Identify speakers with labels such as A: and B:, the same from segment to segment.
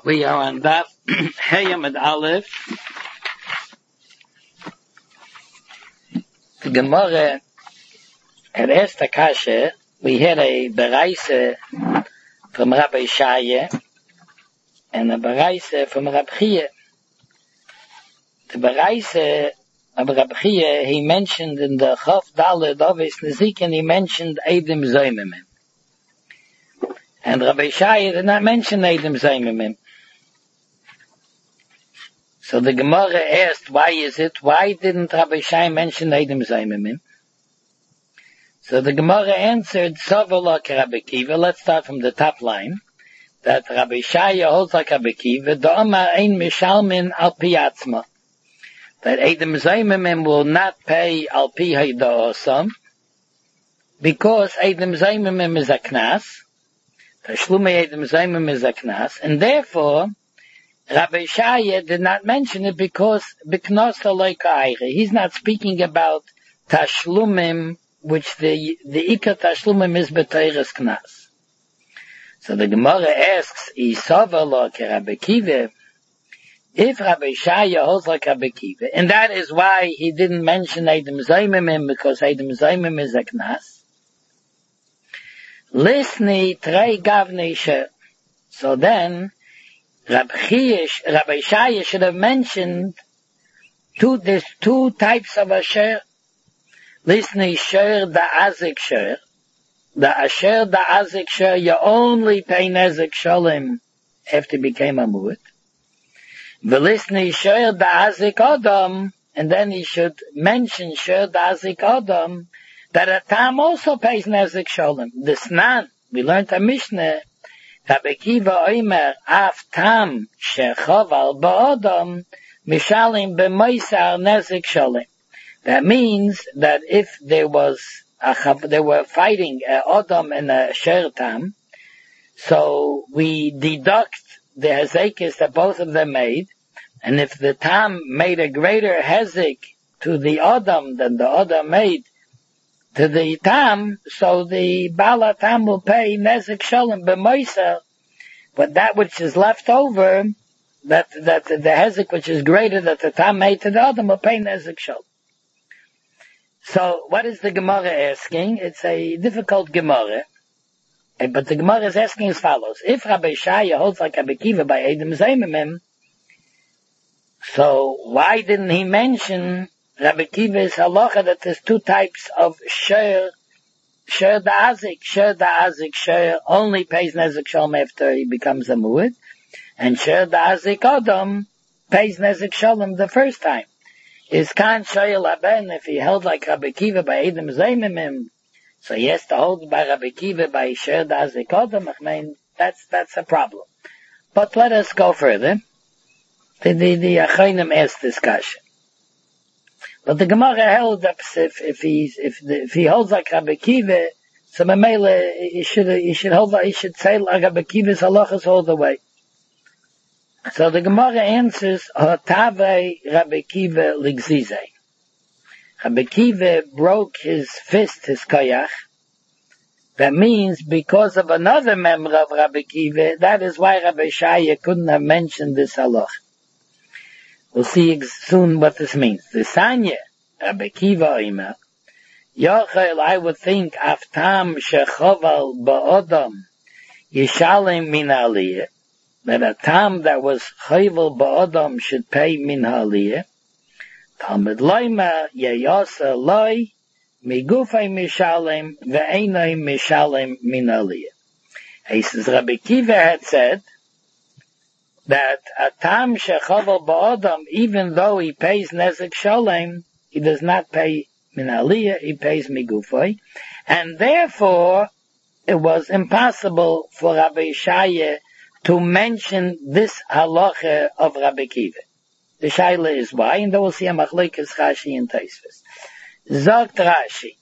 A: We are on Daf Hayam and Aleph. The Gemara at Esther Kasha, we had a Beraise from Rabbi Shaya and a Beraise from Rabbi Chia. The Beraise of Rabbi Chia, he mentioned in the Chaf Daled Ovis Nezikin, he mentioned Eidim Zoymimim. And Rabbi Shaya did not mention Eidim Zoymimim. So the Gemara asked, why didn't Rabbi Shai mention Eidim Zoymimim? So the Gemara answered, Sovalok Rabbi Kiva, let's start from the top line, that Rabbi Shai holds like Rabbi Kiva, Da'omar ein mishalmin al pi atzma, that Eidim Zoymimim will not pay al pi hayda'osam, because Eidim Zoymimim is a knas, Tashlumei Eidim Zoymimim is a knas, and therefore, Rabbi Shaya did not mention it because he's not speaking about Tashlumim, which the Ikar Tashlumim is B'Teiras Knas. So the Gemara asks, Isava like Rabbi Kiva, if Rabbi Shaya holds like Rabbi Kiva, and that is why he didn't mention Eidim Zoymimim, because Eidim Zoymimim is a Knas. Lisni Trei Gavnei Sher. So then, Rabbi Shaya should have mentioned there's two types of asher. Listen, sher da azik sher. The asher da azik sher, you only pay nezik shalom after you became a mu'at. Listen, sher da azik adam, and then he should mention sher da azik adam, that a tam also pays nezik shalom. This nan, we learned a Mishnah, Rabbi Kiva Omer, Af Tam Shechoval Ba'odam Mishalim B'Moisar Nezik Shalem. That means that if they were fighting Odom and a Sher Tam, so we deduct the hezekis that both of them made, and if the Tam made a greater hezek to the Odom than the Odom made to the Tam, so the Bala Tam will pay Nezik Shalom b'Moiser, but that which is left over, that the Hezek which is greater that the Tam made to the Odom will pay Nezik Shalom. So what is the Gemara asking? It's a difficult Gemara, but the Gemara is asking as follows. If Rabbi Shaya holds like Rabbi Kiva by Eidim Zoymimim, so why didn't he mention Rabbi Kiva's halacha that there's two types of sher da'azik. Sher da'azik, sher only pays nezik shalom after he becomes a mu'ad, and sher da'azik adam pays nezik shalom the first time. Is kan shayel haben, if he held like Rabbi Kiva by Eidim Zoymimim, so he has to hold by Rabbi Kiva by sher da'azik adam. I mean, that's a problem. But let us go further. The Achronim asked this question. But the Gemara held that if he holds like Rabbi Kiva, so Mamela he should say like Rabbi Kiva's halachas all the way. So the Gemara answers, Hotave Rabbi Kiva ligzize. Rabbi Kiva broke his fist, his koyach. That means because of another member of Rabbi Kiva, that is why Rabbi Shaya couldn't have mentioned this halach. We'll see soon what this means. The Sanya, Rabbi Kiva Omer, Yochel, I would think, Aftam Shechoval Ba'odam, Yishalem Min Aliyah, that a tam that was Choval Ba'odam should pay Min Aliyah. Talmud Loima, Yeyosa Loi, Migufay Mishalem, Ve'enoi Mishalem Min Aliyah. He says, Rabbi Kiva had said, that a tam shechoval ba'odam, even though he pays nezik shalom, he does not pay min aliyah, he pays migufay, and therefore it was impossible for Rabbi Shaya to mention this halacha of Rabbi Kiva. The shaila is why, and then we'll see a machlekes Rashi and Tosfos. Zogt Rashi.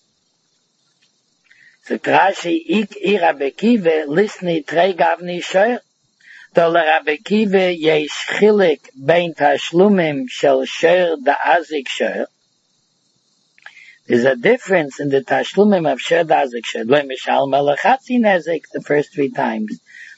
A: Zogt Rashi, ik Rabbi Kiva, lisni trei gavni shoyer. Dol Rabbi Kiva yesh chilik bein tashlumim shel sher da'azik sher. There's a difference in the tashlumim of sher da'azik sher. Lo mishal melachatzi nezik the first three times.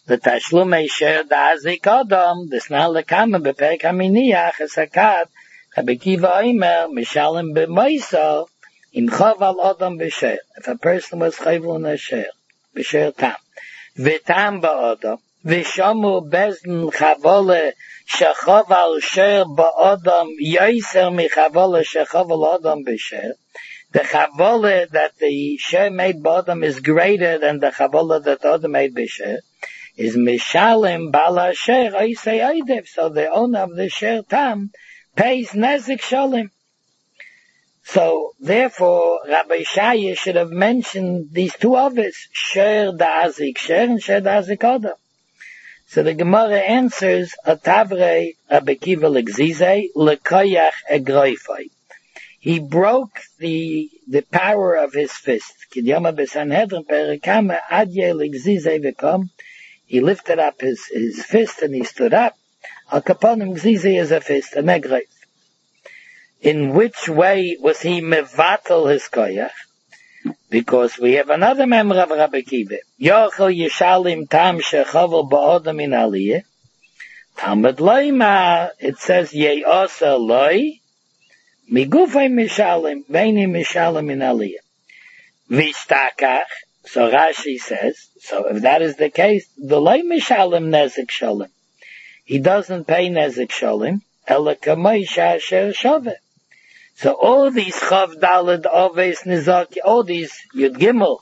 A: The Tashlumei Sher Da'azik Adam, this now lekama b'perek haminiach esakat, Rabbi Kiva Omer, Mishalem b'moisa, im chav al Adam b'sher. If a person was chayvul on a sher, b'sher tam, v'tam ba'adam, v'shamu bezn chavole shechav al sher ba'adam, yoiser michavole shechav al Adam b'sher, the chavole that the sher made ba'adam is greater than the chavole that Adam made b'sher, is Mishalem Bala Sher Oisei Oidev. So the owner of the Sher Tam pays Nezik Shalem. So therefore, Rabbi Shaya should have mentioned these two others, Sher Da'azik Sher and Sher Da'azik Adam. So the Gemara answers, Atavrei Rabbi Kiva L'Gzizei L'Koyach Egroifai. He broke the power of his fist. Kidyama B'Sanhedrin Perikama Adye L'Gzizei V'kom. He lifted up his fist and he stood up. Al kaponim gzizi is a fist, a negreif. In which way was he mevatel his koyach? Because we have another member of Rabbi Kiva. Yochel yishalim tam shechavel ba'odam in aliyah. Talmud loima, it says ye'osa loi, migufay mishalim, veini mishalim in aliyah. Vishtakach, so Rashi says, so if that is the case, the loy mishalim nezik shalim. He doesn't pay nezik shalim, ela kamay shasher shaveh. So all these chav dalad oves nizaki, all these yud gimel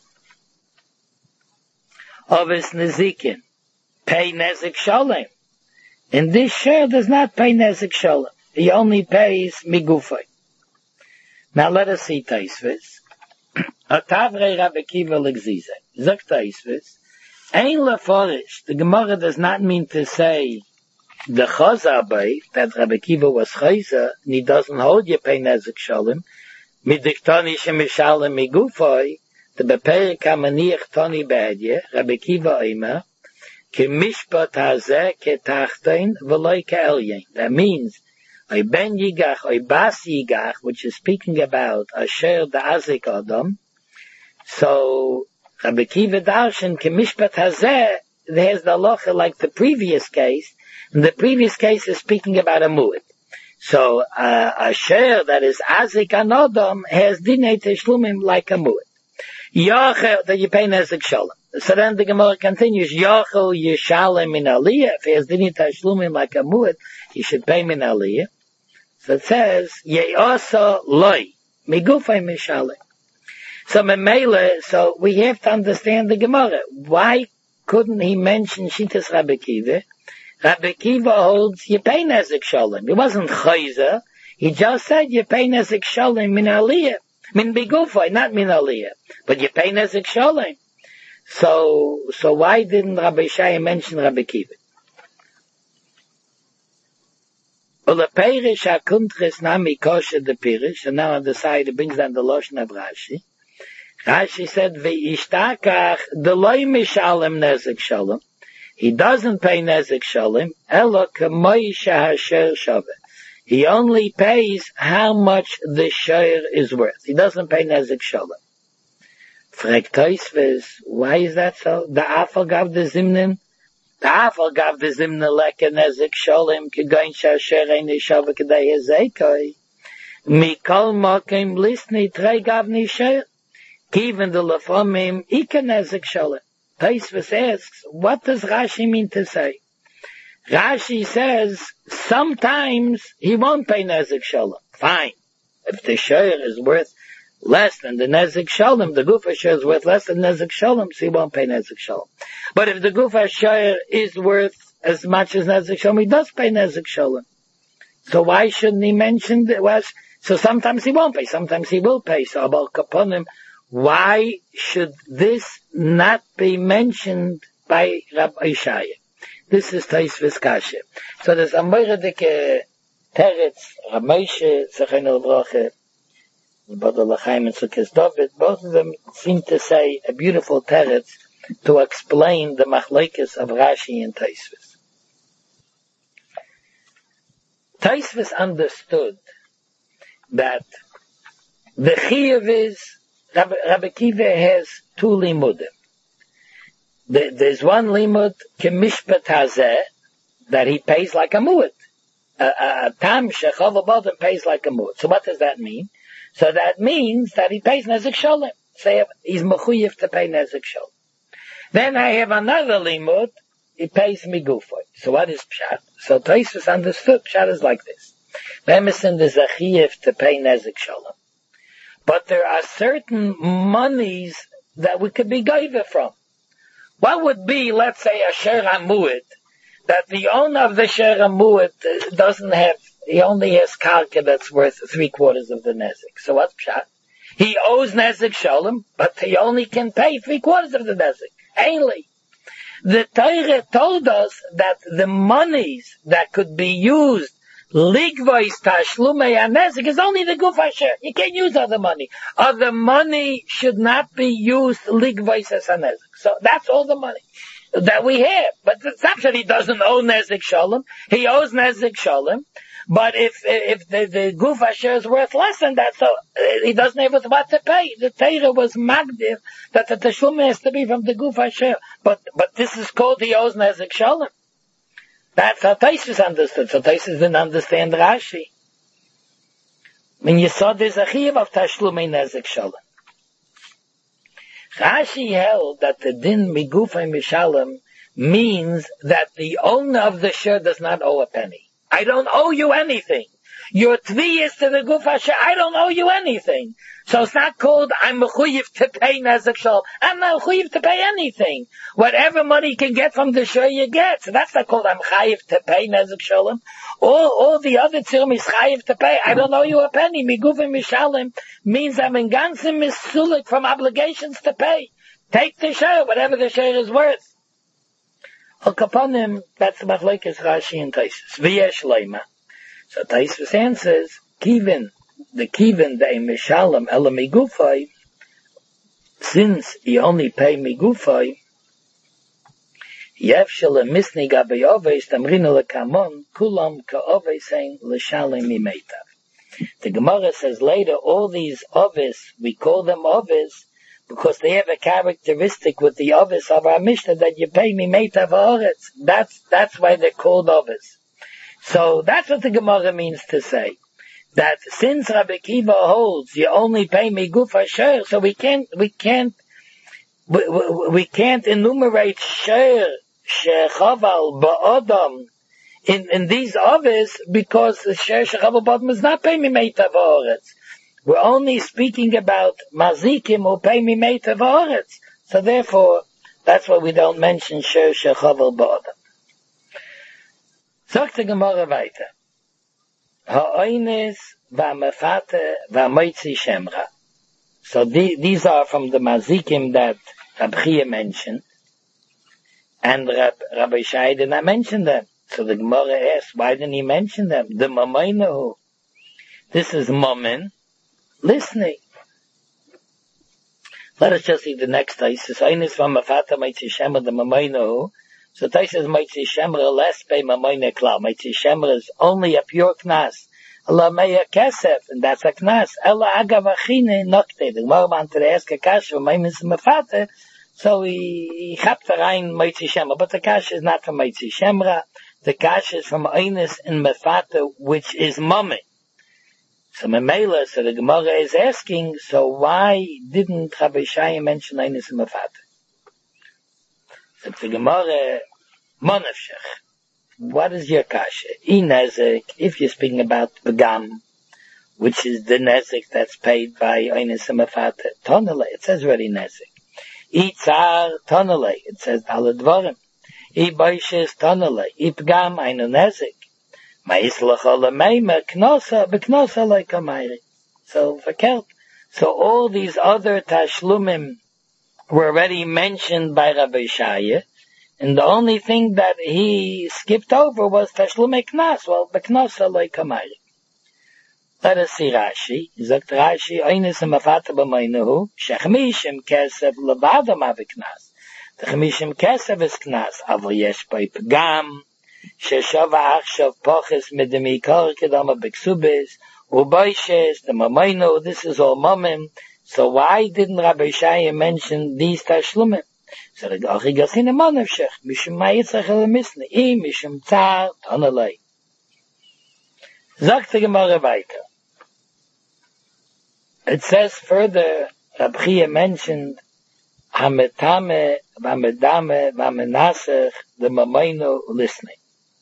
A: oves nizikin pay nezik shalim. And this share does not pay nezik shalim. He only pays migufay. Now let us see Taisvis. Atavrei Rabbi Kiva L'Gzizei. Zok Taisvis. Ein leforish. The Gemara does not mean to say the Chazar by that Rabbi Kiva was Chayza, and he doesn't hold you pay nezik shalim. Midiktani shemishalim migufay. The beperek hamaniach tani be'edye. Rabbi Kiva Omer. Ke mishpat hazeh ke tachtein v'loi ke elyein. That means oy ben yigach, oy bas yigach, which is speaking about asher da'azik adam. So Rabbi Kiva darshan ke mishpat hazeh, there's the halacha like the previous case, and the previous case is speaking about a mu'id. So asher that is azik an adam has dinei teshlumim like a mu'id. Yachel that you pay nezik shalom. So then the Gemara continues, Yachel yishalem min aliyah. If he has dinei teshlumim like a mu'id, he should pay min aliyah. So it says, ye'osa loy migufay mishalem. So memele, so we have to understand the Gemara. Why couldn't he mention Shitas Rabbi Kiva? Rabbi Kiva holds you pay nezik shalom. It wasn't chayza. He just said you pay nezik shalom min aliyah. Min bigufay, not min aliyah. But you pay nezik shalom. So why didn't Rabbi Shaya mention Rabbi Kiva? Ula Perish HaKuntres Nami Kosher the Perish, and now on the side it brings down the Lashon of Rashi. Rashi said, Ve'ishtakach, the loy mishalem nezik shalom. He doesn't pay nezik shalom, ela kamoi shahasher shaveh. He only pays how much the share is worth. He doesn't pay nezik shalom. Frag Tosfos, why is that so? The Afal gav the zimnin. The Afal gav the zimnin leke nezik shalom, kegoin shahasher ein shaveh kedei hezekoi. Mikol mokim lisni trei gav ni share. Even the lefomim ika nezik shalom. Tosfos asks, what does Rashi mean to say? Rashi says, sometimes he won't pay nezik shalom. Fine. If the share is worth less than the nezik shalom, the gufa share is worth less than nezik shalom, so he won't pay nezik shalom. But if the gufa share is worth as much as nezik shalom, he does pay nezik shalom. So why shouldn't he mention it was? So sometimes he won't pay, sometimes he will pay. So about kaponim, why should this not be mentioned by Rabbi Shaya? This is Tosfos Kasha. So there's a moiradike teretz, Ramoshe, Zechenu L'Bracha, Bada L'Chaim and Sukkos David, both of them seem to say a beautiful teretz to explain the machlokes of Rashi and Tosfos. Tosfos understood that the chiyuv is, Rabbi Kiva has two limudim. There's one limud kemishpat hazeh that he pays like a mu'at. Tam shechov abodem pays like a mu'at. So what does that mean? So that means that he pays nezek sholem. Say he's mechuyev to pay nezek sholem. Then I have another limud. He pays migufoy. So what is pshat? So Tosfos understood pshat is like this. Bemesin there's a chiyuv to pay nezek sholem, but there are certain monies that we could be gaiva from. What would be, let's say, a sher hamu'at, that the owner of the sher hamu'at doesn't have, he only has karka that's worth 3/4 of the nezek. So what's pshat? He owes nezek sholem, but he only can pay 3/4 of the nezek. Ainly. The Torah told us that the monies that could be used ligvois tashlumei hanezek is only the guf asher. You can't use other money. Other money should not be used ligvois as hanezek. So that's all the money that we have. But it's not that he doesn't owe nezek shalom. He owes nezek shalom. But if the guf asher is worth less than that, so he doesn't have what to pay. The Torah was magdiv that the tashlum has to be from the guf asher. But this is called he owes nezek shalom. That's how Tosfos understood. So Tosfos didn't understand Rashi. When you saw there's a chiyuv of tashlumei nezek shalom. Rashi held that the din migufay mishalom means that the owner of the share does not owe a penny. I don't owe you anything. Your tvi is to the guf asher. I don't owe you anything. So it's not called I'm mechuyev to pay nezek shalom. I'm not mechuyev to pay anything. Whatever money you can get from the share you get. So that's not called I'm chayev to pay nezek shalom. All the other tzirim is chayev to pay. I don't owe you a penny. Migufim mishalom means I'm in ganzim misulik from obligations to pay. Take the share, whatever the share is worth. Al kaponim, that's the machlokes Rashi and Tosfos. V'yesh leima. So Tosfos answers, the mishalom ela migufay, since he only pay migufay, yevshel misni gabe oveis tamrina lekamon kulam ka'oveisen l'shalem mimeitav. The Gemara says later, all these oves, we call them oves because they have a characteristic with the oves of our Mishnah that you pay mimeitav haaretz. That's why they're called oves. So that's what the Gemara means to say. That since Rabbi Kiva holds you only pay me guf asher, so we can't enumerate sher shechaval ba'odam in these others because the sher shechaval ba'odam is not pay me meitav haaretz. We're only speaking about mazikim who pay me meitav haaretz. So therefore, that's why we don't mention sher shechaval ba'odam. Sagt die Gemara weiter. Ha'oines va'mefate va'moitzi shemra. So these are from the mazikim that Rabbi Chia mentioned, and Rabbi Shai did not mention them. So the Gemara asks, why didn't he mention them? The mamaynahu. This is mamen, listening. Let us just see the next Tosfos. Ha'oines va'mefate moitzi shemra, the mamaynahu. So Tosfos Moitzi Shemra less pay Mamoyne Klal. Moitzi Shemra is only a pure knas. Allah Meya Kesef, and that's a knas. Ella Agav Achine Nokte. The Gemara wanted to ask a kasha from Maimis Mefate, so he chapped the rein Moitzi Shemra. But the kasha is not from Moitzi Shemra. The kasha is from Einis in Mefate, which is Mame. So Memela, so the Gemara is asking, so why didn't Rabbi Shai mention Einis in Mefate? The Gemara, Monafshech, what is your kasha? Nezek, if you're speaking about Begam, which is the Nezek that's paid by Einis Mefate, Tonale, it says already Nezek. Itzar, Tonale, it says Aladvarim. Boishes, Tonale, Pgam, Einu Nezek. Ma'islach Olameima, Knosa, Beknosa like Amayri. So, verkehrt. So all these other Tashlumim were already mentioned by Rabbi Shaya, and the only thing that he skipped over was Tashlumei Knas. Well, Beknas Aloi Kamari. Let us see Rashi. Sagt Rashi, Einis Mefate b'Maynahu, Shechmishim Kesef Levadam Aviknas. The Chmishim Kesef is Knas, Avo Yesh Pai Pgam, Sheshava Achshav Poches Midemikar Kedama Beksubis, Uboishes, the Mamayno, this is all Momim. So why didn't Rabbi Shaya mention these Tashlumim? So the Gachi Gachin a Manavshech, Mishum Mayitzach el Misne, Mishum Tzar, Tonalei. Sagt the Gemara weiter. It says further, Rabchia mentioned, Hametame, Vamedame, Vamenasech, the Mamayno listening.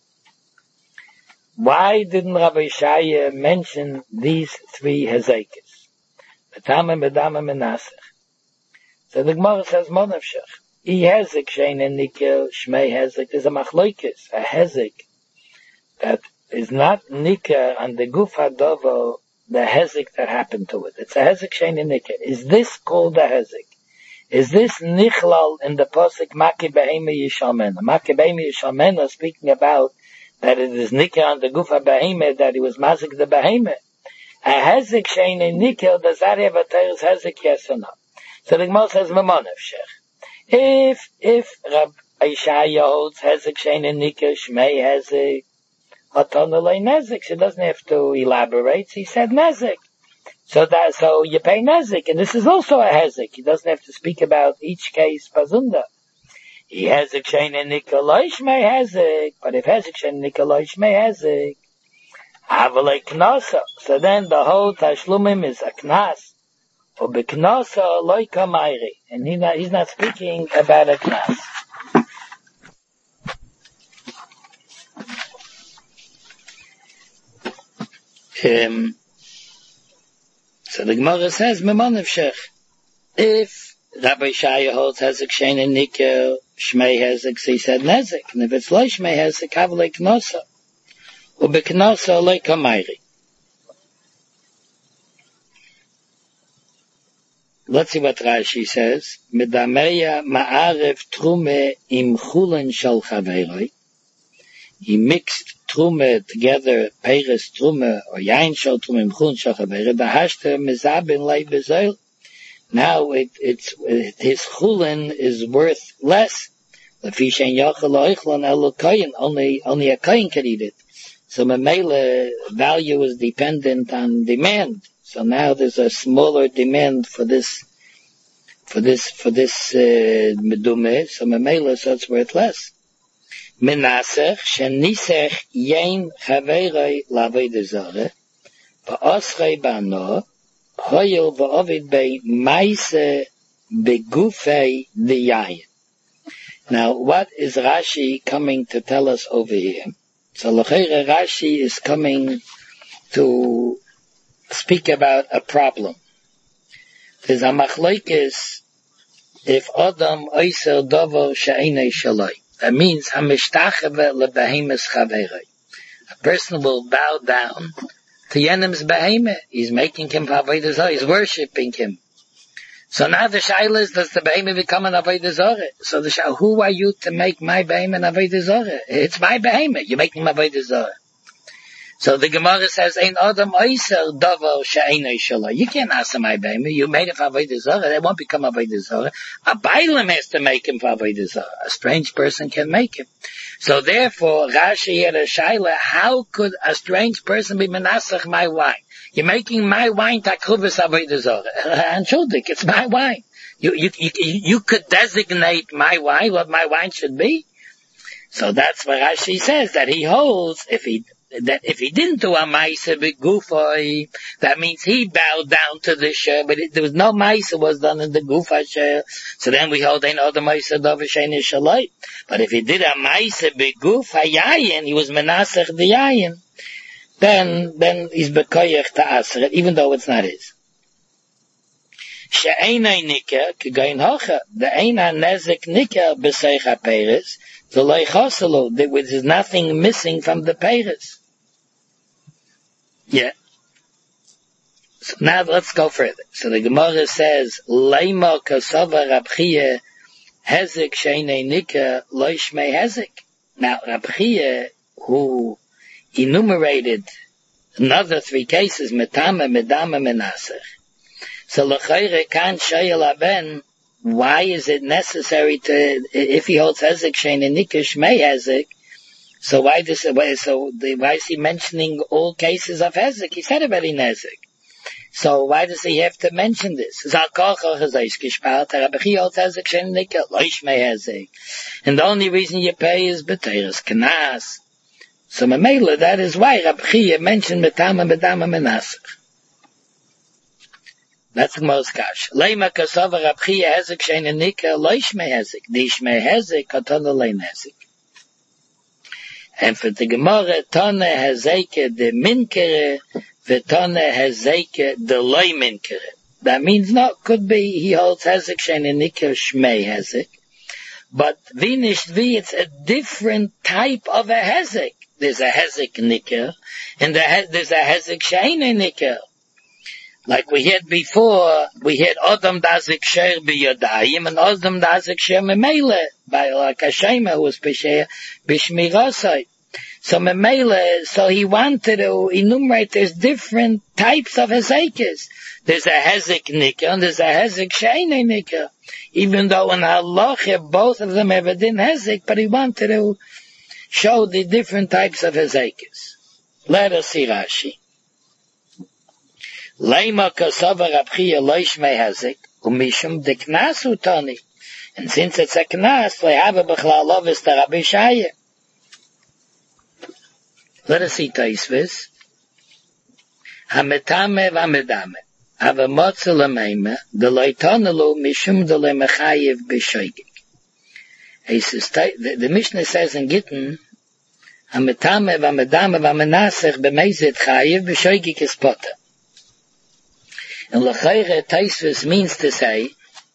A: Why didn't Rabbi Shaya mention these three Hezekis? Metame, Medame, Menasech. So the Gemara says, Monavshech. I Hezek, Shein and Nikel, Shmei Hezek, is a Machloikis, a Hezek, that is not Nika on the Guf HaDovo, the Hezek that happened to it. It's a Hezek, Shein and Nikel. Is this called a Hezek? Is this Nichlal in the Posik Maki Beheme Yishalmena? Maki Beheme Yishalmena speaking about that it is Nika on the Guf HaBeheme, that he was Mazik the Beheme. A Hezek, Shein and Nikel, does that have a Teres Hezek, yes or no? So the Gemara says, Mamonevshech. If Rab Ishaya holds Hezek, Shein and Nikel, Shmei Hezek, Atonalei Nezek, she doesn't have to elaborate, he said Nezek. So you pay Nezek, and this is also a Hezek. He doesn't have to speak about each case, Pazunda. He Hezek, Shein and Nikel, Shmei Hezek, but if Hezek, Shein and Nikel, Shmei Hezek, Avalei Knasa, so then the whole Tashlumim is a Knas. And he's not speaking about a Knas. So the Gemara says, Memonevshech, if Rabbi Shaya holds Hezek, Shein and Nikel, Shmei Hezek, so he said Nezek, and if it's Lo Shmei Hezek, Avalei Knasa, Ubeknasa Lo Kamayri. Let's see what Rashi says. Medameya ma'aref trume im chulen shel chaveroi. He mixed trume together, peres trume, or yain shel trume im chulen shel chaveroi. Dahashter mezabin lei bezoil. Now his chulen is worth less. Lefi shein yachal oichlon elo koyin. Only a koyin can eat it. So memele value is dependent on demand. So now there's a smaller demand for this medume, so memela, so it's worth less. Menasech, shenisech yein chaverei lavei zare, va'osrei bano, hoyel va'ovid bei maise begufei diyayin. Now, what is Rashi coming to tell us over here? So l'cheira Rashi is coming to speak about a problem. There's a machlokes if Adam oiser dovo she'enei shaloi. That means hamishtachevet lebehemes chaverei. A person will bow down to Yenim's behemah. He's making him avodah zarah. He's worshipping him. So now the shaila is, does the behemah become an avodah zarah? So the shaila, who are you to make my behemah an avodah zarah? It's my behemah. You're making him avodah zarah. So the Gemara says, "Ein Adam Oiser Davar She'enei Shaloi." You can't ask my behemah. You made it for avodah zarah. It won't become avodah zarah. A bailam has to make him for avodah zarah. A strange person can make him. So therefore, Rashi had a shaila. How could a strange person be menasach my wine? You're making my wine takruvas avodah zarah. Anshuldik, it's my wine. You could designate my wine, what my wine should be. So that's what Rashi says, that he holds, if he didn't do a ma'isa begufay, that means he bowed down to the share, but there was no ma'isa was done in the gufa share. So then we hold ain't other ma'isa davar she'enei shaloi. But if he did a ma'isa begufay yayin, he was menasech the yayin, then he's bekoyach to aser it, even though it's not his. She'enei nika kegayin hocha, the eina nezek nika b'seich ha-peres, the loy choselo, there is nothing missing from the peres. Yeah. So now let's go further. So the Gemara says, Leima kasava Rabchia hezek she'enei nika lo shmei hezek. Now Rabchia, who enumerated another three cases, metame, medame, menasech. So l'chayre kan shayel aben, why is it necessary to, if he holds hezek she'enei nika shmei hezek, so why is he mentioning all cases of hezek? He said already nezek. So why does he have to mention this? And the only reason you pay is b'teiras knas. So Mamela, that is why Rab Chia mentioned Metama Bedama Menasach. That's the most kash. Leima kasava Rab Chia hezek shein nika loishme hezek. Dishme hezek katana lein hezek. And for the Gemara, Tana hezeke de minkere, v'tana hezeke de loy minkere. That means no, could be he holds hezek shein nika shmei hezek. But vinish vi, it's a different type of a hezek. There's a hezek nicker, and there's a hezek sheine nicker. Like we had before, we had Adam dazik sher b'yadayim, and Adam dazik sher memele, by like Hashema, who was b'shmirasai. So memele, so he wanted to enumerate, there's different types of hezekes. There's a hezek nicker, and there's a hezek sheine nicker. Even though in halacha, both of them have a din hezek, but he wanted to show the different types of hezekes. Let us see Rashi. Leima kasava Rab Chia loishmei hezek, umishum de knas utani. And since it's a knas, lehava b'chlal lovis to Rabbi Shaya. Let us see Taisvis. Hametame v'amedame. Hava motze l'meime, de loitanelu mishum de lemechayev b'shoigik. He says, the Mishnah says in Gittin, Hametame v'amedame v'amenasech b'meizet chayev b'shoigik is potter. And l'chayre Taisvis means to say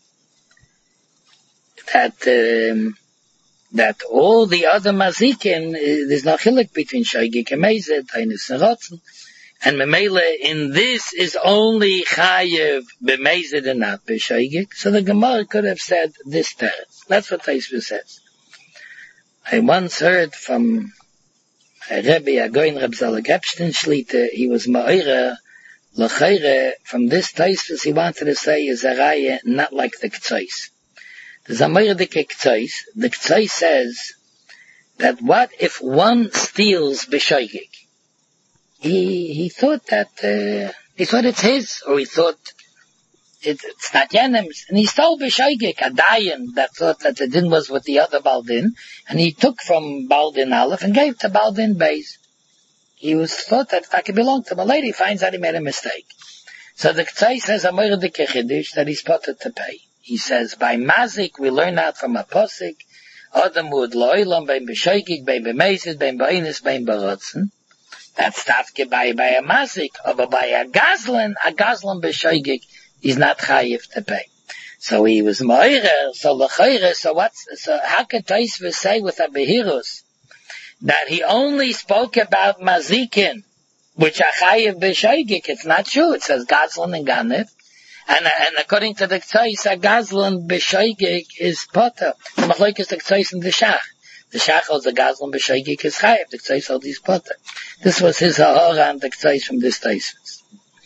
A: that all the other mazikin, there's no chilek between shoigik and meizet, tainus and rotzen, and memele in this is only chayev b'meizet and not b'shoigik. So the Gemara could have said this teretz. That's what Taisvis says. I once heard from a Rebbe, a Goin Reb Zalek Epstein Shlita, he was ma'ira, l'chayre, from this Taisvis he wanted to say is a raya not like the K'tzais. There's a ma'ira de K'tzais. The K'tzais says that what if one steals b'shoigik? He thought that, he thought it's his, or he thought it's not Yenem's, and he stole b'shoigik, a dayan that thought that the din was with the other Baldin, and he took from Baldin Aleph and gave to Baldin Beis. He thought that it belonged to him. A lady finds out he made a mistake. So the K'tzai says, Amir de Kechidish, that he's potted to pay. He says, by Mazik, we learn out from a posik, Adam would lo'ilam, bein b'shoigik, bein b'mezid, bein ba'inis, bein b'rotzen. That's tafke by a Mazik, but by a Gazlan b'shoigik, he's not chayiv to pay. So he was moirer, so l'chayre, so how can Taisvis say with a behirus that he only spoke about mazikin, which are chayiv b'shoigik? It's not true. It says Gazlan and Ganev, and according to the K'tzais, a Gazlan b'shoigik is potter. The machlok is the K'tzais and the Shach. The Shach holds the Gazlan b'shoigik is chayiv. The K'tzais holds his potter. This was his ha'ora and the K'tzais from this Taisvis.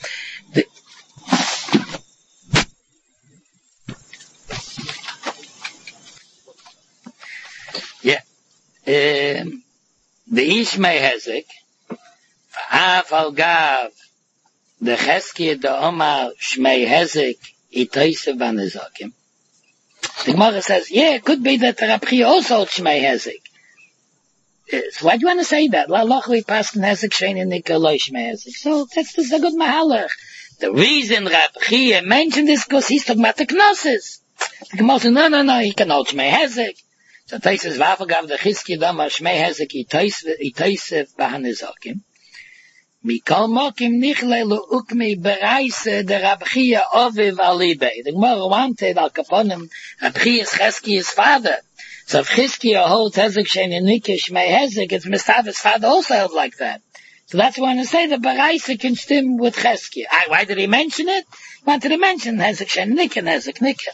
A: The Ishmei Hezek, Af al Gav, the Cheskia, the Omar, Shmei Hezek, Itoise Vanezokim. The Gemara says, yeah, it could be that the Rab Chia also holds Shmei Hezek. So why do you want to say that? La Lochli Paskin Hezek, Shein and Nikolai Shmei Hezek. So this is a good mahalach. The reason Rab Chia mentioned this because he's talking about the Knossos. The Gemara says, no, he can hold Shmei Hezek. So Taisus Vafagav the Chizki Dama Shmei Hezek Itoisef Bahanizokim. Mikol Mokim Nichlelu Ukmi Bereise de Rab Chia Oviv Alibe. The Gemara wanted Al Kaponim Rab Chia's Chizki's father. So if Chizki holds Hezek Shein and Nikah Shmei Hezek, it's Mistafa's father also held like that. So that's why I want to say the Bereise can stem with Chizki. Why did he mention it? He wanted to mention Hezek Shein and Nikah and Hezek Nikah.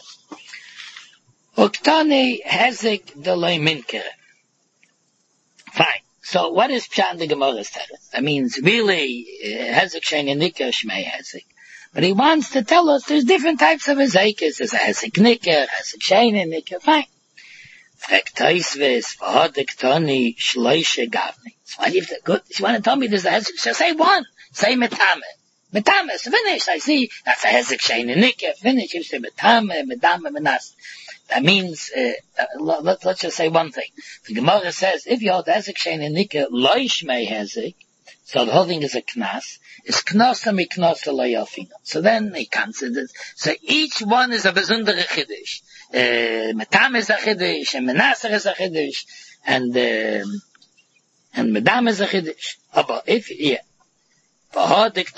A: Uktani hezek delay minkere. Fine. So what is Pshan the Gemara's teretz? That means really hezek shein and nikah shmei hezek. But he wants to tell us there's different types of hezekes. There's a hezek nikah, hezek shein and nikah. Fine. Frek Taisvis v'hodek tani shloishe gavni. So why do you have to, good? You want to tell me there's a hezek? So say one. Say metame. Metame is finished. I see that's a hezek shein and nikah. Finished. You say metame, medame, menas. That means, let's just say one thing. The Gemara says, if you hold hezek shein and nikah, loish mei hezek, so the whole thing is a knas, is knas and miknas loyafina. So then he considers, so each one is a besondere chiddush. Metame is a chiddush, and menaser is a chiddush, and medame is a chiddush. But if, yeah. Because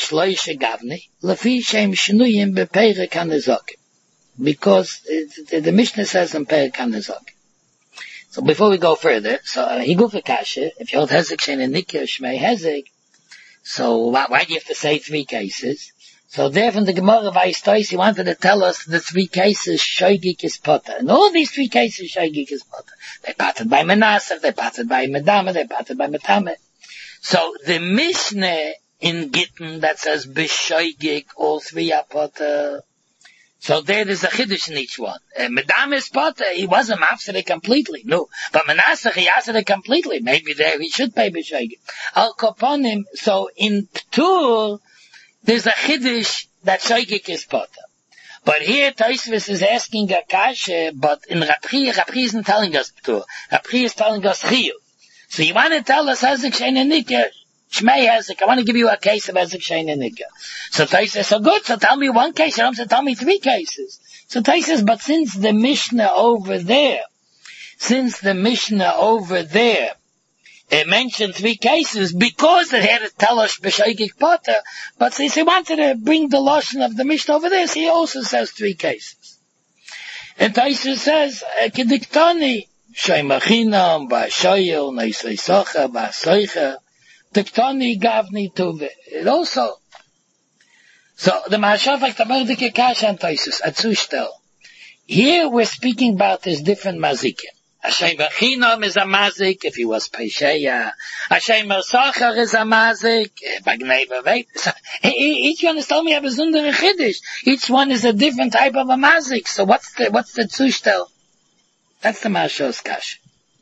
A: the Mishnah says in Perek HaNezak. So before we go further, so Higuf Kasha, if you hold Hezek Shein and Nikah Shmei Hezek, so why do you have to say three cases? So there from the Gemara Vayis, he wanted to tell us the three cases Shoygik is Potter. And all these three cases Shoygik is Potter. They're potted by Menasach, they're potted by Medama, they're potted by Metame. So the Mishnah in Gittin that says B'shoygik, all three are Potter. So there is a chiddush in each one. Medam is Potter, he wasn't mafsed completely, no. But Menasach, he answered it completely. Maybe there he should pay B'shoygik. Al Koponim, so in Ptur, there's a chiddush that Shoygik is Potter. But here Tosfos is asking a kasha, but in Rapri isn't telling us Ptur. Rapri is telling us Chiyuv. So you want to tell us Hezek Shein and Nikah, Shmei Hezek, I want to give you a case of Hezek Shein and Nikah. So Tais says, so good, so tell me one case, and tell me three cases. So Tais says, but since the Mishnah over there, it mentioned three cases, because it had to tell us B'shoygik Potter, but since he wanted to bring the Lashon of the Mishnah over there, so he also says three cases. And Tais says, Kediktani, Shaymachinam, Ba'ashoyel, Neiseisocha, Ba'asoicha, Tiktani Gavni Tuve. It also, so the Mashafak Tamerdike Kashan Taisus, Atzustel. Here we're speaking about this different mazikim. Shaymachinam is a mazik if he was Pesheya. Shaymasocha is a mazik, Bagneva Veit. So each one is telling me a besondere chiddush. Each one is a different type of a mazik. So what's the Tzustel? That's the Mashos Kash.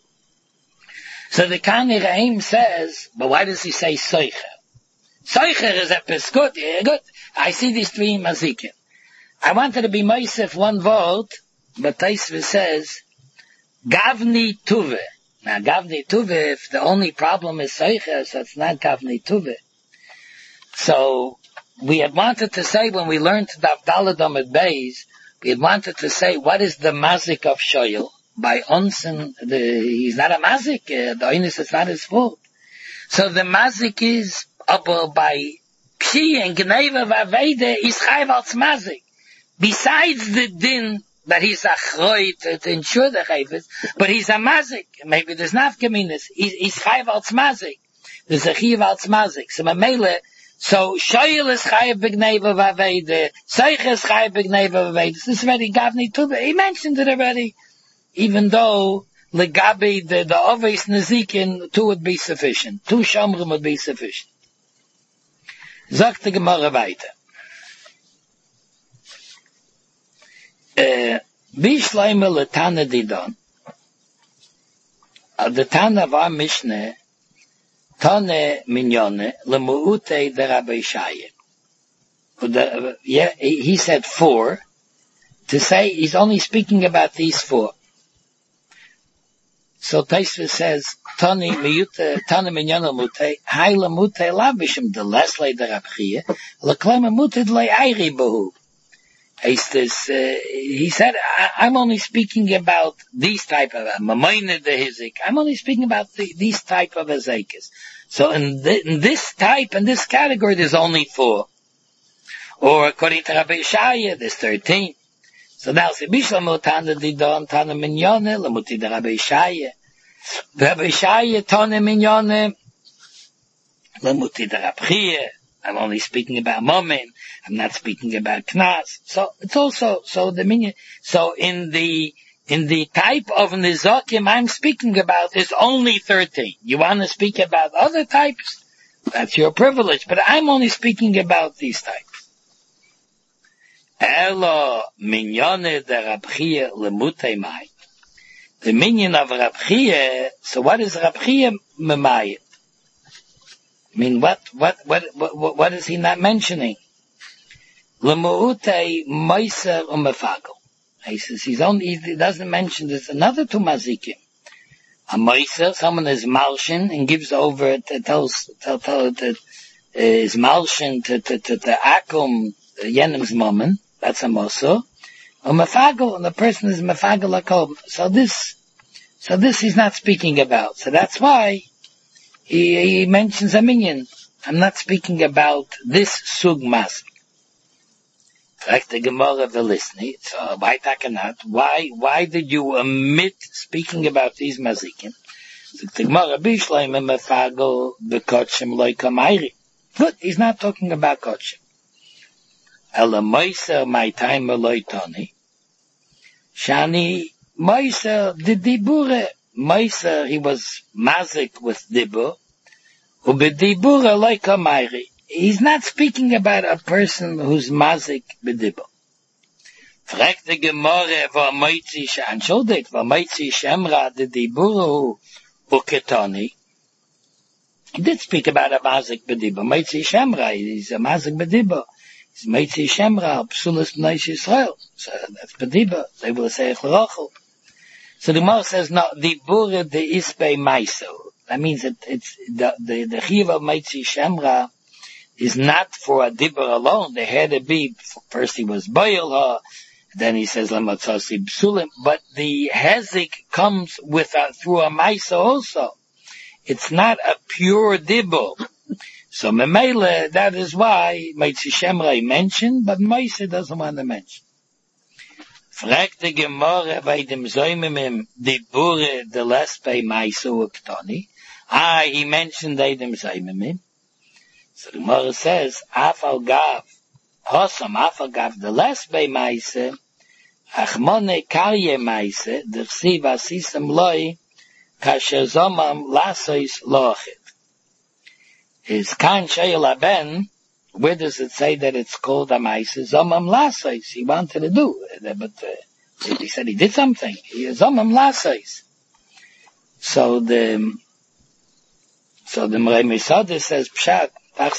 A: So the Kani Rahim says, but why does he say Soicher? Soicher is a Peskut. Good. I see these three mazikim. I wanted to be Moisef one word, but Tosfos says, Gavni Tuve. Now Gavni Tuve, if the only problem is Soicher, so it's not Gavni Tuve. So we had wanted to say when we learned the Avdaladom at Beis, we had wanted to say what is the mazik of Shoyel. By Onsen, he's not a mazik, the oinus is not his fault. So the mazik is, by Pshi and Gneva Vavede, is chayv als mazik. Besides the din that he's a chroy to ensure the chayvus, but he's a mazik. Maybe there's nafkaminas. He's chayv als mazik. There's a chayv als mazik. So Mamele, so Shoyel is chayv b'gneva Vavede, Seich is chayv b'gneva Vavede. This is already Gavni Tuba. He mentioned it already. Even though legabi the obvious nezikin, two would be sufficient. Two shomrim would be sufficient. Sagt the Gemara weiter. Wie schleimer le Tana Didon? The Tana var Mishneh, Tane Minyone, le Mu'ute de Rabbi Shaya. He said four, to say he's only speaking about these four. So Tosfos says, Tani minyana mute, haila mute labishim de lesle de rabchia, leklema mute le ayri behu. He said, I'm only speaking about these type of, mamayne de hizik, I'm only speaking about these type of azekas. So in this type, in this category, there's only four. Or according to Rabbi Shaya, there's 13. So now, se bishlam tana didon, tana minyone, lemuti de Rabbi Shaya. Rabbi Shaya, tana minyone, lemuti de Rabchia. I'm only speaking about Momen. I'm not speaking about Knas. So it's also, so the minyan, so in the type of Nizokim I'm speaking about is only 13. You want to speak about other types? That's your privilege. But I'm only speaking about these types. Elo minyone de Rabchia lemute mai. The minyan of Rabchia, so what is Rabchia memayit? I mean, what is he not mentioning? L'mu'utei meiser u'mefagel. He says he doesn't mention there's another two mazikim. A meiser, someone is malshin and gives over, tells is malshin to akum yenim's moment. That's a moser. U'mefagel, and the person is mefagel akom. So this he's not speaking about. So that's why he mentions a minion. I'm not speaking about this sug mazik. Like the Gemara of the listening, so why did you omit speaking about these mazikim? The Gemara bishleim mefago bekotshim loikamayri. Good, he's not talking about kotshim. Ela moiser my time loitoni. Shani moiser the dibure. Moiser, he was mazik with dibur. Ubedibure loikamayri. He's not speaking about a person who's mazik b'dibur. Fragt the Gemara, v'amoitzi she'anschuldigt, v'amoitzi she'emra de diburu uketoni. He did speak about a mazik b'dibur. Moitzi she'emra, he's a mazik b'dibur. He's moitzi she'emra, psulis b'nai Yisrael. So that's b'dibur. They will say echlerochel. So the Gemara says, no, dibur de isbei maiso. That means that it's the chiv of moitzi she'emra is not for a dibur alone. There had to be, first he was boil, then he says lamatzasi b'sulim, but the hezik comes with through a maisa also. It's not a pure dibur. So memele, that is why Meitzi Shemra mentioned, but Maisa doesn't want to mention. Fragt the Gemara bei dem Zoimimim dibure de lespe Maisa uktoni. He mentioned dem Zoimimim. So the Gemara says, Afal Gav, the lesbe Maise, Achmone Karye Maise, the Chsiv Asisem Loi, Kasher Zomam Lasois Lochit. Is Kan Sheil Aben, where does it say that it's called a Maise? Zomam Lasois, he wanted to do, but he said he did something. Zomam Lasois. So the Mrei Misade says, Pshat, he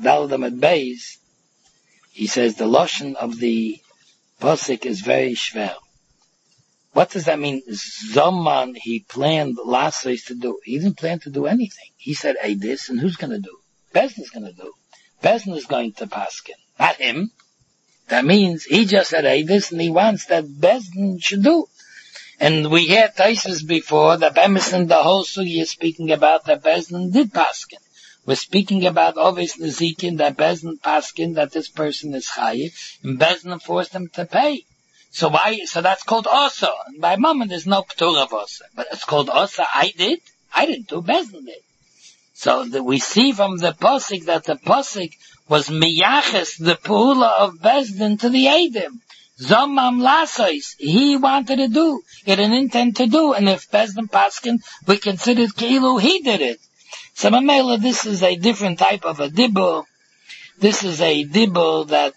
A: says the lotion of the posik is very shver. What does that mean? Zoman, he planned Lasois to do. He didn't plan to do anything. He said, hey, this, and who's going to do? Bezdin is going to do. Bezdin is going to paskin, not him. That means he just said, hey, this, and he wants that Bezdin should do. And we had Taisus before, that Emerson, the whole sugi is speaking about that Bezdin did paskin. We're speaking about obvious Nezikin, that Bezdin paskin, that this person is chayiv, and Bezdin forced them to pay. So that's called Osa. And by moment there's no Ptur of Osa. But it's called Osa, I didn't do, Bezdin did. So we see from the Posik that the Posik was miyaches, the Pula of Bezdin to the Eidim. Zomam Lasois, he wanted to do, he had an intent to do, and if Bezdin paskin, we considered Keilu, he did it. So Mamela, this is a different type of a dibur. This is a dibur that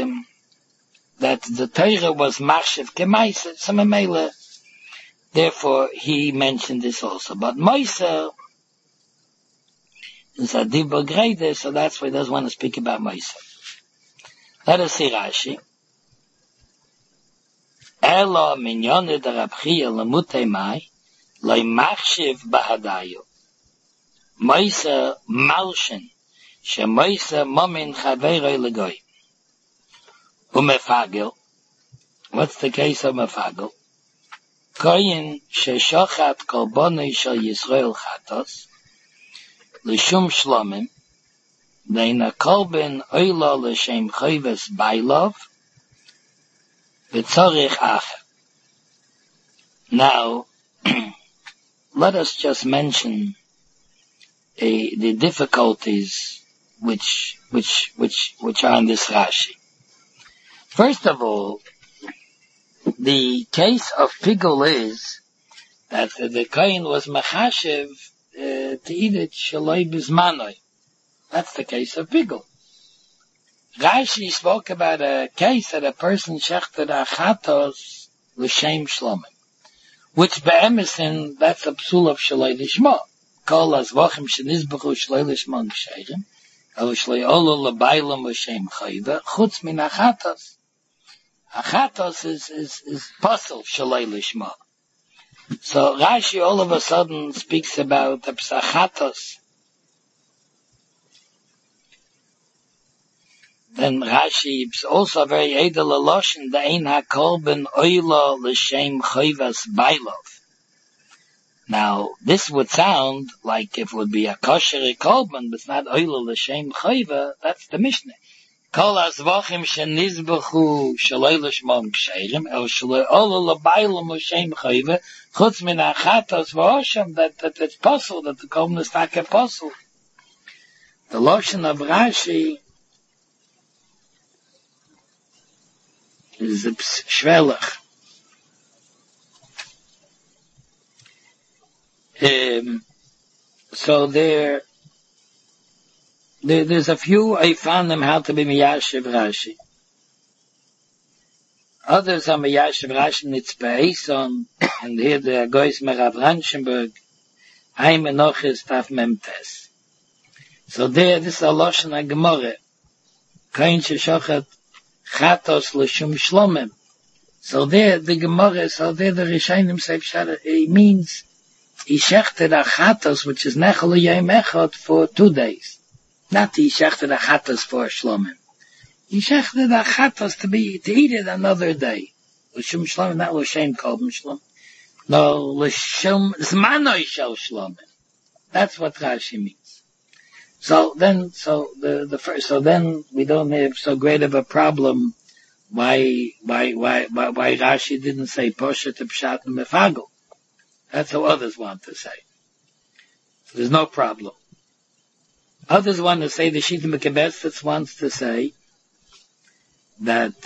A: the Torah was machshev kemaisa. So Mamela, therefore he mentioned this also. But Moisa is a dibur greater, so that's why he doesn't want to speak about Moisa. Let us see Rashi. Elo minyone de Rabchia lemutei mai, loy machshev bahadayu. Moisa malshin, she Moisa momin chaveroi legoy. Umefagel, what's the case of mefagel? Koyin she shochat kolbonei shel Yisrael chatos, l'shum shlomim, deina kolben oila l'shem chayves bailov, v'tzorich acher. Now, let us just mention the difficulties which are in this Rashi. First of all, the case of Pigul is that the Kohen was machashev to eat it shaloi bizmanoi. That's the case of Pigul. Rashi spoke about a case that a person shechted achatos l'shem shlomim, which be'emesin, that's a psul of shaloi lishma. kol as vachim shenizbechu shleilish mon ksherim, el shlei olo lebailam l'shem chayva, chutz min achatos. Achatos is puzzle shleilish mon. So Rashi all of a sudden speaks about the psachatos. Then Rashi is also very edel aloshin, the ein ha-kolben oila l'shem chayvas bailov. Now, this would sound like if it would be a kosher kolben, but it's not oila l'shem chayva, that's the Mishnah. Kol azvachim shenizbechu shaloi l'shmom ksherim, el shaloi ola l'bailam l'shem chayva, chutz min achatos v'osham, that it's possible, that the kolben is not a possible. The loshin of Rashi is shvelach. So there's a few I found them how to be miyashiv Rashi. Others are miyashiv Rashi nitzbeison, and here the Goyis Merav Ranchenberg, Ein Menoches Taf Memtes. So there, this is a Loshen HaGemorah, Kain Sheshochet Chatos L'Shum Shlomim. So there, the Gemorah, so there the Rishonim say, it means, he shechted a chatos, which is nechel yom echad for 2 days. Not he shechted a chatos for Shlomim. He shechted a chatos to eat it another day. L'shum Shlomim, not l'shem kolben Shlomim. No, l'shum zmanoi shel Shlomim. That's what Rashi means. So then we don't have so great of a problem why Rashi didn't say poshet pshat mefagel. That's how others want to say. So there's no problem. Others want to say, the Shita Mekabetzitz wants to say that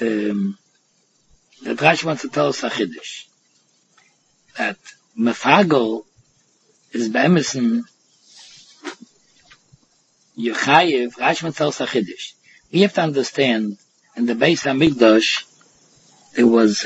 A: Rashi wants to tell us a chiddush. That mefagel is be'emerson Yechayev. Rashi wants to tell us a chiddush. We have to understand, in the Beis HaMikdash, there was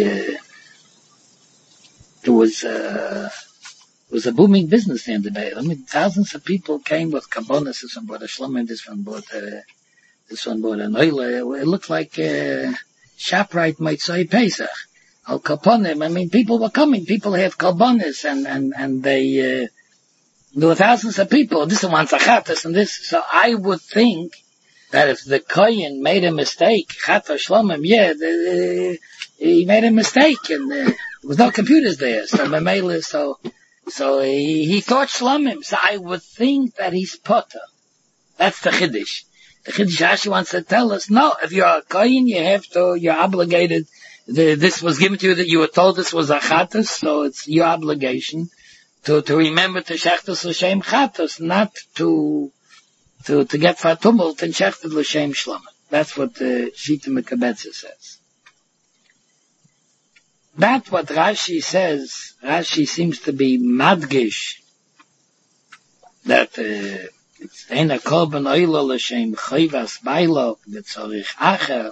A: a booming business in the Bay. I mean, thousands of people came with kabbonis. This one bought a shlomim, this one bought an oil. It looked like ShopRite might say Pesach. Al kaponim. I mean, people were coming. People have kabbonis, and there were thousands of people. This one wants achatas, and this. So I would think that if the kohen made a mistake, chata shlomim, he made a mistake, and there was no computers there, so he thought shlomim. So I would think that he's potter. That's the chiddush. The chiddush Rashi wants to tell us, no, if you're a kohen, you're obligated. This was given to you that you were told this was a chatas, so it's your obligation to remember to shechtas l'shem chatas, not to get fatumult and shechtas l'shem shlomim. That's what the Shita Mekabetzitz says. That's what Rashi says. Rashi seems to be madgish that it's ein a korban oila l'shem chayvas bailo v'tzorich acher.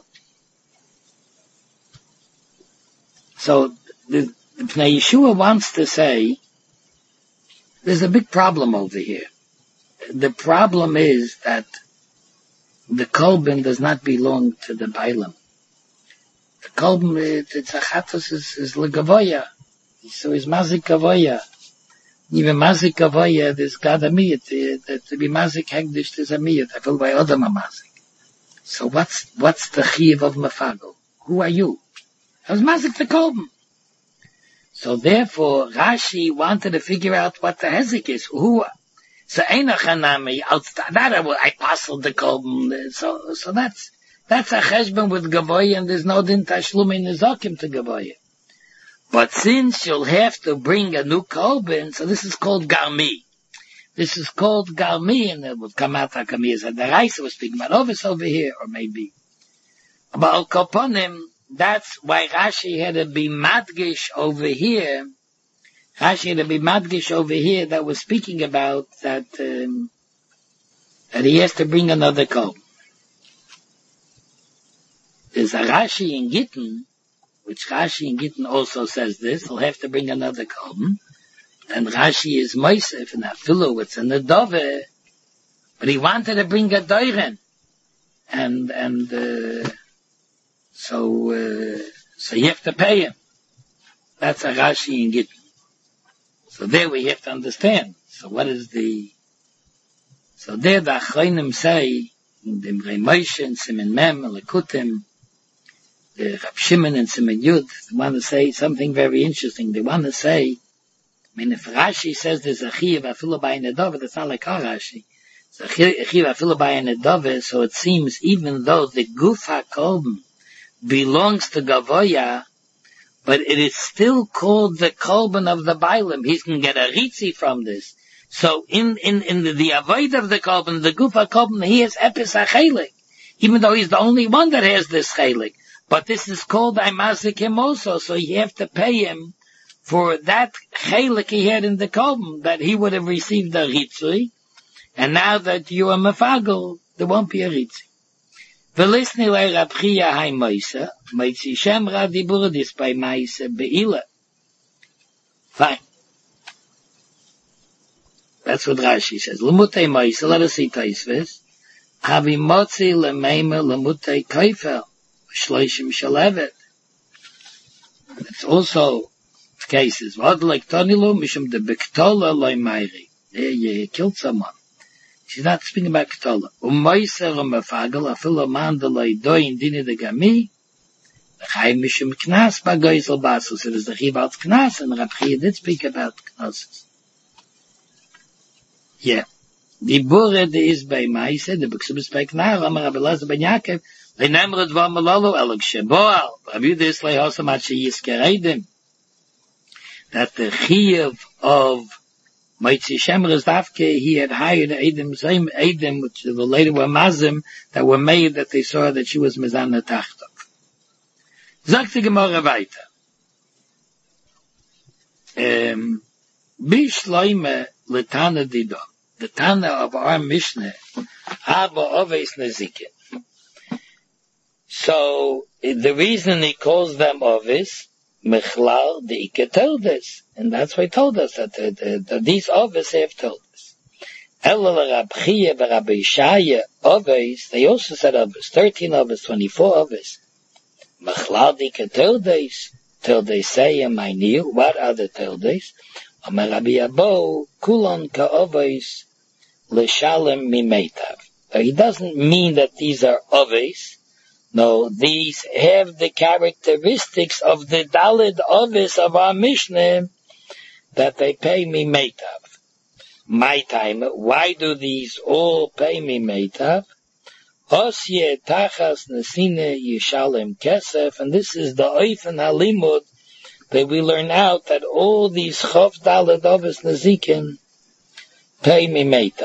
A: So the Pnei Yeshua wants to say there's a big problem over here. The problem is that the korban does not belong to the bailam. The kolben, it's a chatos is legavoya. So is mazik kavoya. Even mazik kavoya, there's got a miyat. To be mazik hegdish, there's a miyat. I feel by other mazik. So what's the chiv of mefagel? Who are you? I was mazik the kolben. So therefore, Rashi wanted to figure out what the hezek is. Who? So einachanami, I puzzled the kolben. So that's a cheshbon with Gavoya, and there's no din tashlum in Nezakim to Gavoya. But since you'll have to bring a new kolben, so this is called Garmi. This is called Garmi, and it would come out HaKami as the Raisa was speaking about Ovis over here, or maybe. But Al Koponim, that's why Rashi had to be madgish over here. Rashi had to be madgish over here that was speaking about that he has to bring another kolben. There's a Rashi in Gittin, which Rashi in Gittin also says this, he'll have to bring another kolben. And Rashi is Moisef, and Afilu, it's in the Dove, but he wanted to bring a Deiren. So you have to pay him. That's a Rashi in Gittin. So there we have to understand. So what is so there the Achronim say, in the Imrei Moshe, and Simen Mem, and Lekutim, the Rab Shimon and Simen Yud, they want to say something very interesting. They want to say, if Rashi says there's a Chiyav Afilu B'Ayin Nedove, that's not like our Rashi. It's a Chiyav Afilu B'Ayin Nedove, so it seems even though the Guf HaKolben belongs to Gavoya, but it is still called the Kolben of the Bailam. He can get a Ritzi from this. So in the avoid of the Kolben, the Guf HaKolben, he has Epis HaChelik, even though he's the only one that has this Chelik. But this is called Aimazik him also, so you have to pay him for that Chelik he had in the Kolben, that he would have received a Ritzi, and now that you are Mefagel, there won't be a Ritzi. Velisni le Rab Chia hai Moise, Moitzi Shem Ra Diburadis by Moise Be'ila. Fine. That's what Rashi says. Lemutei Moise, let us see Taisves. Havi Motzi lemeime lemutei Kaifel, Shloishim Shalevet. It's also cases. Vad like Tonilu, Mishum de Bektola loy Mairi. There you killed someone. She's not speaking about Ketola. Umoiser umefagel, afil man de loy doin dini de gami, v'chai mishum knas bagoizel basus. It is the Chival's knas, and Rab Chia did speak about knases. Yeah. Die Bure, die is bei Meise, die Buxum is bei Knar, Amar Rabbi Elazar ben Yaakov, le'nemret var malolo, elag sheboal, Rabbi Yehuda is le'hosam at she'yizkeredim. That the Chiyuv of Moitzi Shemras Dafke, he had hired Eidim, which later were Mazim, that were made that they saw that she was Mizana Tachtov. Sagt die Gemara weiter. Bishloime letana dido. The Tana of our Mishnah, Abba Oves Nezikin. So, the reason he calls them Oves, Mechlal the Ike told us, and that's why he told us that these Oves have told us. Elul Rab Chia Rabbi Yishaya Oves, they also said Oves, 13 Oves, 24 Oves. Mechlal the Ike told they say in my new, what are the Tildes? Amar Rabbi Abo, Kulon ka Oves, L'shalem Mimeitav. He doesn't mean that these are Oves. No, these have the characteristics of the Daled Oves of our Mishnah, that they pay Mimeitav. My time, why do these all pay Mimeitav? Osye Tachas Nesine Yishalem Kesef, and this is the Oifen Halimud, that we learn out that all these Chof Daled Oves Nezikin pay Mimeitav.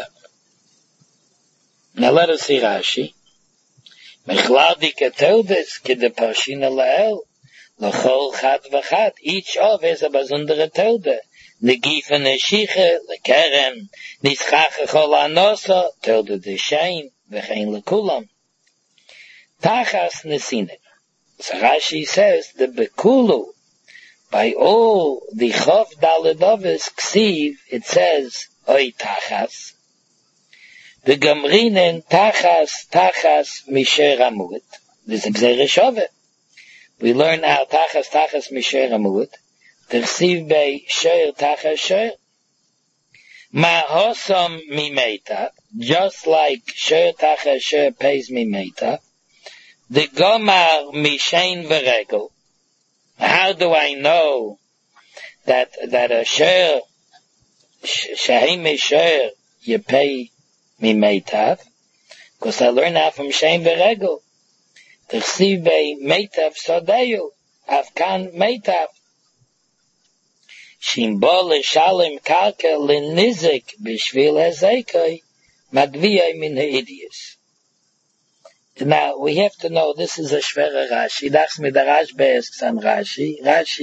A: Now let us see Rashi. Mechladi keteldes kede parshina lael lechol chat v'chat. Each of is a bazundere telde. Negife neshiche lekeren nischache chol anosa telde deshain v'chein lekulam. Tachas nesine. So Rashi says the bekulu by all the chof daledovis ksiv it says oy tachas. The Gamrinen Tachas Misher Amut. This is Gzeir Shove. We learn how Tachas Misher Amut. Tersiv bei Sher Tachas Sher. Ma Hosam Mimeita. Just like Sher Tachas Sher pays Mimeita. The Gomar Mishain Veregel. How do I know that a Sher Shahim Misher you pay Mimeitav, because I learn out from Shem Veregel. Tersiv bei Meitav Sodeyu, Avkan Meitav. Shimbol Shalem Karka Linizik Bishvil Ezekoi, Madviyai Min Ha'idiyus. Now, we have to know, this is a Shvera Rashi. Dachs mit der Rashbe asks on Rashi.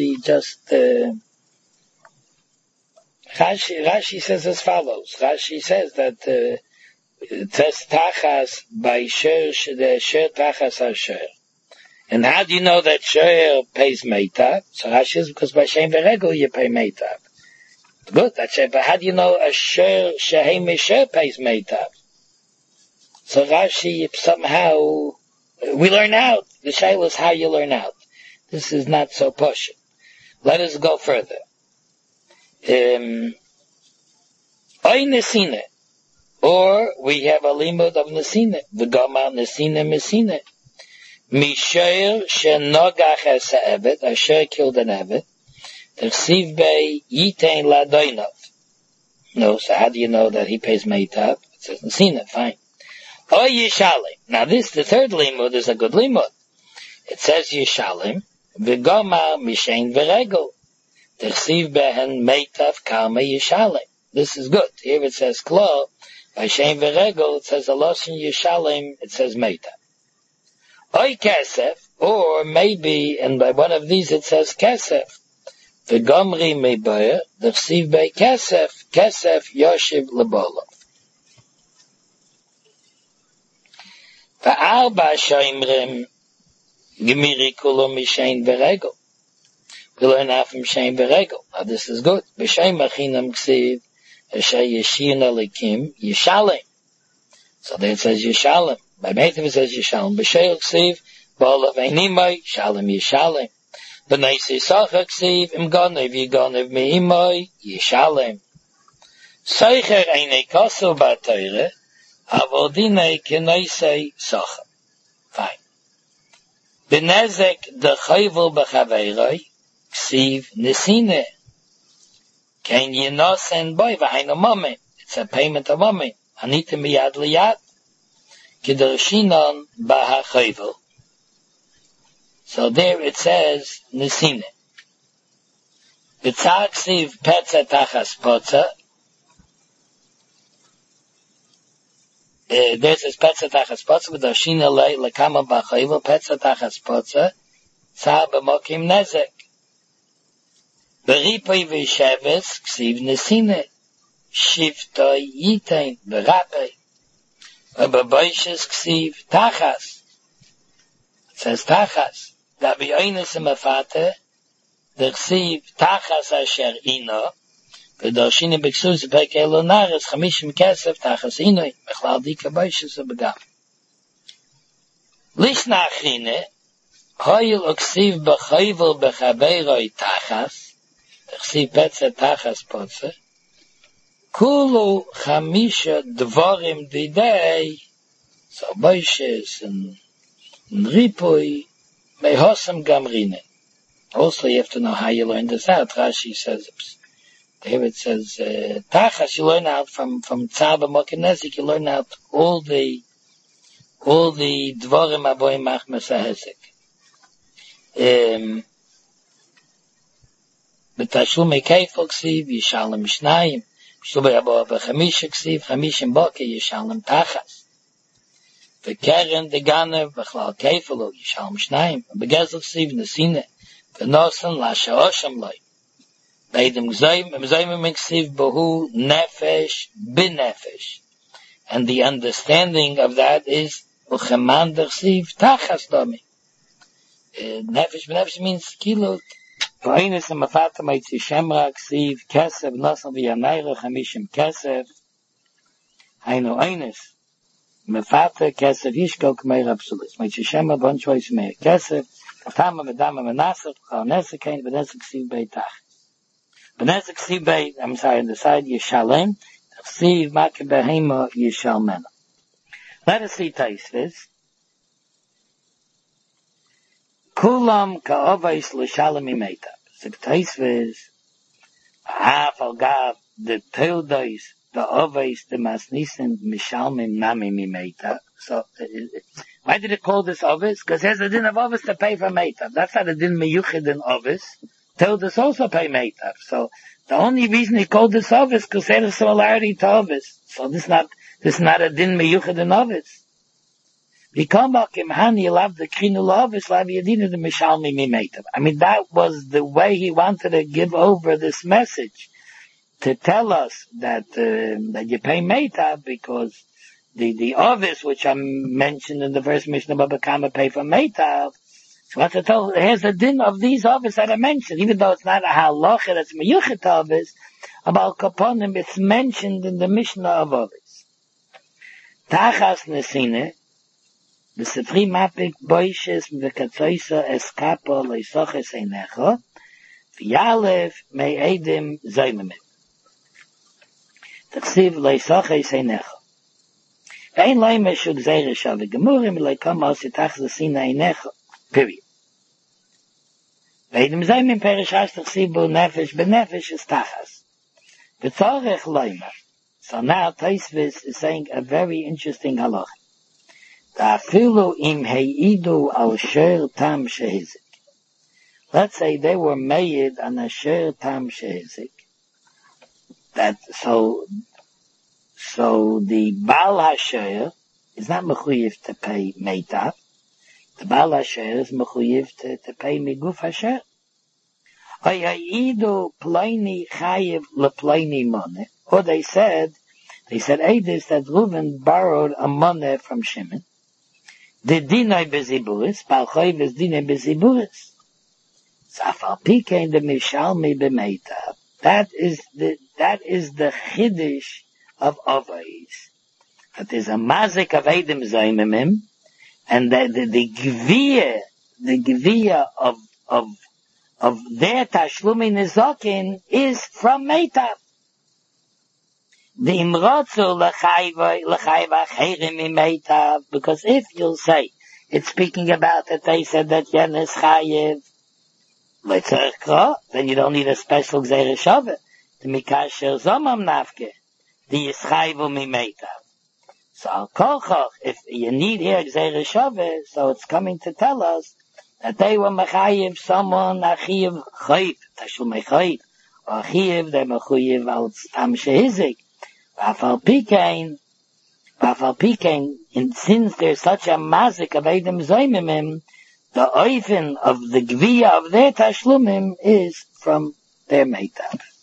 A: Rashi says as follows. Rashi says that, it says tachas by sher tachas asher. And how do you know that sher pays meitav? So Rashi says because by shem veregel you pay meitav. Good, that's it. But how do you know a share pays meitav? So Rashi somehow, we learn out. The shayla is how you learn out. This is not so posh. Let us go further. Oy nesine. Or we have a limud of nesine. The gama nesine mesine. Mishair shenogach es ha'evet. Asher killed an evet. Tersiv bei yitain ladoinov. No, so how do you know that he pays meitav? It says nesine, fine. Oy yishalim. Now this, the third limud, is a good limud. It says yishalim. V'gama mishain v'regel. Tersiv behen meitav karma yishalim. This is good. Here it says klo. By shein v'regel, it says aloshin yishalim, it says meitav. Oy kesef, or maybe, and by one of these it says kesef. V'gomri meiboyer, tersiv bei kesef, kesef yoshiv lebolov. V'arba shoimrim, gemiri kulo mishain v'regel. We learn out from Shem V'regel. Now this is good. B'Shem Machinam Ksiv, Asher Yeshir Nalikim, Yishalim. So there it says Yishalim. By Meitav it says Yishalim. B'Shem Ksiv, Ba'olav Einimai, Shalim Yishalim. B'nei Sisachar Ksiv, Im Gonev Yigonev Me'imai, Yishalim. Seicher Einei Kosu Ba'Teire, Avodinei Keneisei Sachar. Fine. B'Nezek D'Chayvul B'Chaveiroi, Ksiv nesine. Ken yinosen boy v'hainu moment. It's a payment of moment. Anita miyad liyad. Kedershinon b'hachayvel. So there it says nesine. B'tzar ksiv petza tachas potza. There says petza tachas potza. Kedershina lei lekama b'hachayvel. Petza tachas potza. Tzar b'mokim nezek. Beripoi v'sheves, ksiv nesine, shiftoi yitain, berapoi, berboishes ksiv tachas. It says tachas. Dabi oines emafate, der ksiv tachas asher ino, v'doshine b'ksus peke elonares, chamishim kesef tachas inoi, mechlal dika boishes ubegam. Lishna achine, hoyil uksiv b'chayvel b'chabeiroi tachas, Chsiv petze tachas potze. Kulu chamisha dvorim didei. So boishes and ripui mehosam gamrine. Also you have to know how you learn this out. Rashi says, here it says, tachas, you learn out from Tzar b'mokenezik, you learn out all the dvorim aboy machmas hahezek. בתשלומי כיפל כסיב, ישלם שניים, בשלומי הבוא וחמישה כסיב, 50 בוקר ישלם תחס. וקרן דגנב בכלל כיפל הוא ישלם שניים, ובגזר כסיב נסינה, ונוסן לשעושם לוי. בידם גזויים כסיב בהו נפש בנפש. And the understanding of that is, וכמנדר כסיב תחס דומי. נפש בנפש means kilo. V'aynes and mafata meitzi shemra ksiv kesef nosan v'yanayra chamishim kesef hainu aynes mafata kesef yishko k'meir absolus meitzi shemra bonchois meir kesef katama medama menasef chal kein v'nesek ksiv beitach v'nesek ksiv beit I'm sorry on the side yishalem ksiv makeh behema yishalmena. Let us see Taisvis. Kulam ka'ovais l'shalom imeitav. So Taisvis, half al gav, the teildois, the ovais, the masnisin, mishalmim namim imeitav. So, why did it call this ovis? Because there's a din of ovis to pay for meitav. That's not a din meyuchid in ovis. Teildois also pay meitav. So, the only reason he called this ovis, because there's a similarity to ovis. So this is not a din meyuchid in ovis. I mean, that was the way he wanted to give over this message, to tell us that you pay meitav, because the ovis which I mentioned in the first Mishnah Baba Kama pay for meitav, So what it told, here's the din of these office that I mentioned, even though it's not a halacha that's meyuchet office, about kaponim, it's mentioned in the Mishnah of office. Tachas nesine, the sefri mapik boishes v'katzoisa eskapo leisoches einecho, v'yalev me'edim zoymemim. Tachsiv leisoches einecho. Ve'en loime shug zeire shave gemurim, leikom osi tachas nesine einecho. Period. Ve'edim zoymemim perish ha'stachsiv bo nefesh benefesh is tachas. V'tzorech loime. So now Tosfos is saying a very interesting halacha. Ta'afilu im heidu al sher tam shehizik. Let's say they were made on a sher tam shehizik. That so the Baal HaSher is not mechuyev to pay meitav. The Baal HaSher is mechuyev to pay miguf HaSher. Heidu ploini chayev leploini moneh. Or they said Eidis that Reuven borrowed a money from Shimon. The dinai beziburis, balchoiv is dinai beziburis. Zafal pikein the mishalmi b'meitav. That is the chiddush of Avos. That is a mazik of Eidim Zaymimim, and the geviyah of their tashlumi nizokin is from meitav. The imrotzu l'chayva chayrim imeitav, because if you'll say it's speaking about that they said that yen is chayiv, then you don't need a special gzeira shove. The mikasher zomam nafke, the yischayvu mimeitav. So al kolchoch, if you need here gzeira shove, so it's coming to tell us that they were mechayiv someone achiv chayiv, tashul mechayiv, or achiv they mechayiv al tam shehizik. Bafal Pikein, and since there's such a mazik of Eidim Zoymimim, the oifen of the gviyah of their tashlumim is from their meitav.